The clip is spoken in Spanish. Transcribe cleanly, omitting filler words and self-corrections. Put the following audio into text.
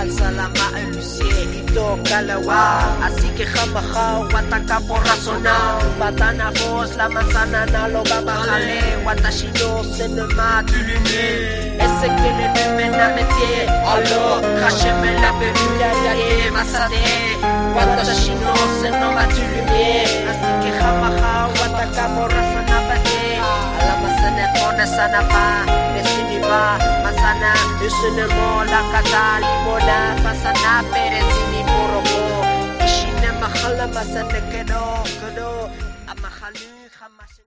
salama elusie ito kalawa. Así que jamajao wataka por razonar. Batana vos la manzana na lo babajale. Watashi no senema tu lumière. Ese que le numena metie. Alors crachez-moi la beluga yaye masade. Watashi no senema tu lumière. Así que jamajao wataka por razonar bate. Ala masane kona sana pa. Nesiniba masana. Usunemo la katali mola. Pasana perezini porobo. Ishine mahala masane kedo. Amahalu.